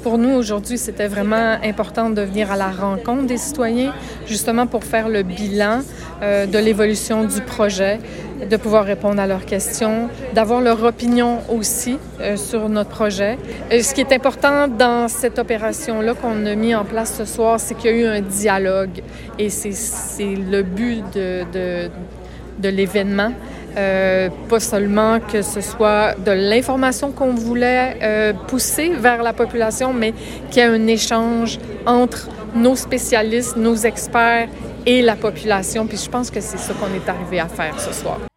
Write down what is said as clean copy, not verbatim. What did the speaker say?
Pour nous, aujourd'hui, c'était vraiment important de venir à la rencontre des citoyens, justement pour faire le bilan de l'évolution du projet, de pouvoir répondre à leurs questions, d'avoir leur opinion aussi sur notre projet. Ce qui est important dans cette opération-là qu'on a mis en place ce soir, c'est qu'il y a eu un dialogue et c'est le but de l'événement. Pas seulement que ce soit de l'information qu'on voulait pousser vers la population, mais qu'il y ait un échange entre nos spécialistes, nos experts et la population. Puis je pense que c'est ça qu'on est arrivé à faire ce soir.